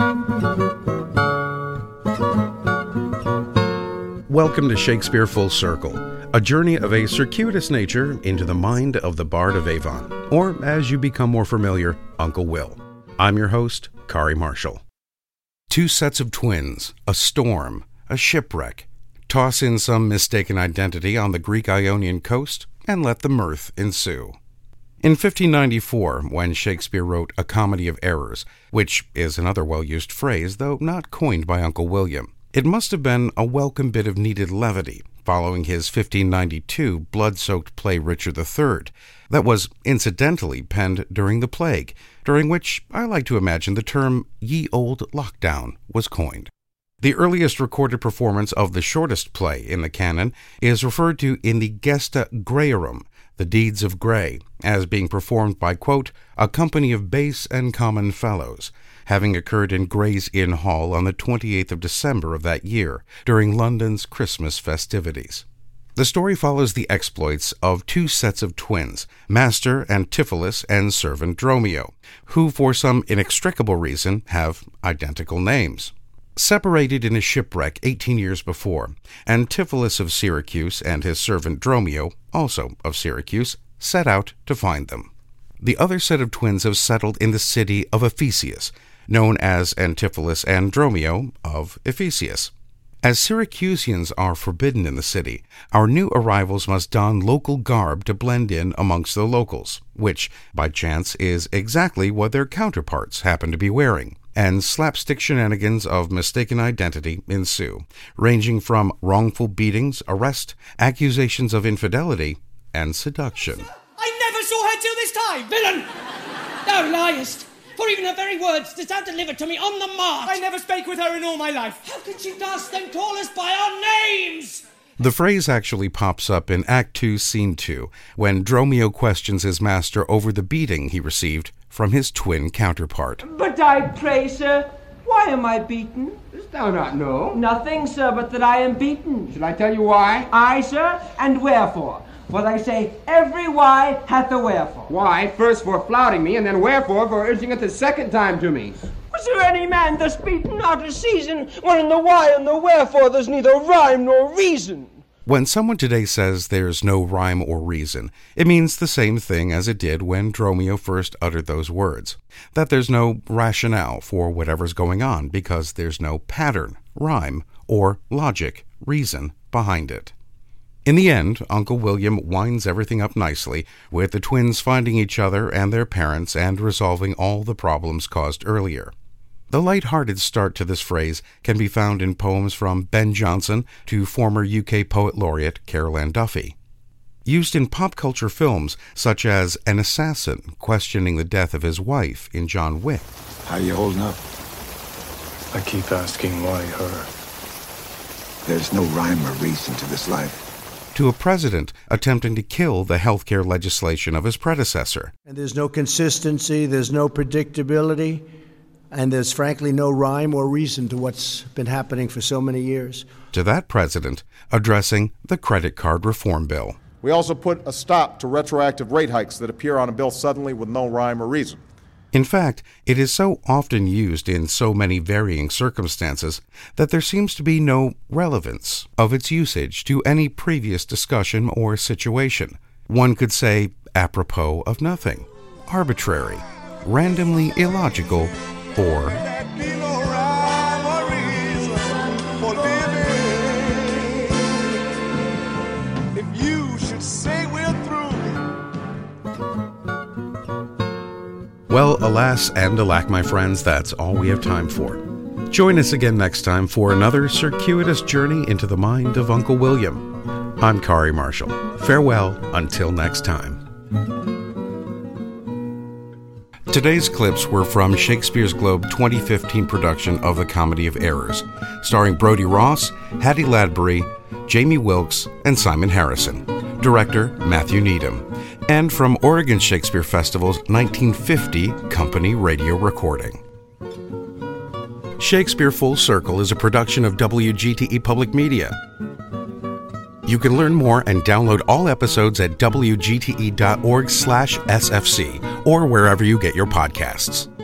Welcome to Shakespeare Full Circle, a journey of a circuitous nature into the mind of the Bard of Avon, or as you become more familiar, Uncle Will. I'm your host, Kari Marshall. Two sets of twins, a storm, a shipwreck. Toss in some mistaken identity on the Greek Ionian coast, and let the mirth ensue. In 1594, when Shakespeare wrote A Comedy of Errors, which is another well-used phrase, though not coined by Uncle William, it must have been a welcome bit of needed levity following his 1592 blood-soaked play Richard III, that was incidentally penned during the plague, during which I like to imagine the term ye old lockdown was coined. The earliest recorded performance of the shortest play in the canon is referred to in the Gesta Graeorum, the Deeds of Grey, as being performed by, quote, a company of base and common fellows, having occurred in Gray's Inn Hall on the 28th of December of that year, during London's Christmas festivities. The story follows the exploits of two sets of twins, Master Antipholus and servant Dromio, who for some inextricable reason have identical names. Separated in a shipwreck 18 years before, Antipholus of Syracuse and his servant Dromio, also of Syracuse, set out to find them. The other set of twins have settled in the city of Ephesus, known as Antipholus and Dromio of Ephesus. As Syracusians are forbidden in the city, our new arrivals must don local garb to blend in amongst the locals, which, by chance, is exactly what their counterparts happen to be wearing, and slapstick shenanigans of mistaken identity ensue, ranging from wrongful beatings, arrest, accusations of infidelity, and seduction. I never saw her till this time, villain! Thou liest! For even her very words dost thou deliver to me on the march. I never spake with her in all my life. How can she thus then call us by our names? The phrase actually pops up in Act 2, Scene 2, when Dromio questions his master over the beating he received from his twin counterpart. But I pray, sir, why am I beaten? Dost thou not know? Nothing, sir, but that I am beaten. Shall I tell you why? Aye, sir, and wherefore? For they say, every why hath a wherefore. Why, first for flouting me, and then wherefore for urging it the second time to me. Was there any man thus beaten out of season, when in the why and the wherefore there's neither rhyme nor reason? When someone today says there's no rhyme or reason, it means the same thing as it did when Dromio first uttered those words, that there's no rationale for whatever's going on because there's no pattern, rhyme, or logic, reason behind it. In the end, Uncle William winds everything up nicely, with the twins finding each other and their parents and resolving all the problems caused earlier. The light-hearted start to this phrase can be found in poems from Ben Jonson to former UK Poet Laureate Carol Ann Duffy. Used in pop culture films such as an assassin questioning the death of his wife in John Wick. How you holding up? I keep asking why her. There's no rhyme or reason to this life. To a president attempting to kill the healthcare legislation of his predecessor. And there's no consistency, there's no predictability, and there's frankly no rhyme or reason to what's been happening for so many years. To that president addressing the credit card reform bill. We also put a stop to retroactive rate hikes that appear on a bill suddenly with no rhyme or reason. In fact, it is so often used in so many varying circumstances that there seems to be no relevance of its usage to any previous discussion or situation. One could say apropos of nothing, arbitrary, randomly illogical, or well, alas and alack, my friends, that's all we have time for. Join us again next time for another circuitous journey into the mind of Uncle William. I'm Kari Marshall. Farewell until next time. Today's clips were from Shakespeare's Globe 2015 production of The Comedy of Errors, starring Brodie Ross, Hattie Ladbury, Jamie Wilkes, and Simon Harrison. Director Matthew Needham. And from Oregon Shakespeare Festival's 1950 company radio recording. Shakespeare Full Circle is a production of WGTE Public Media. You can learn more and download all episodes at wgte.org/sfc or wherever you get your podcasts.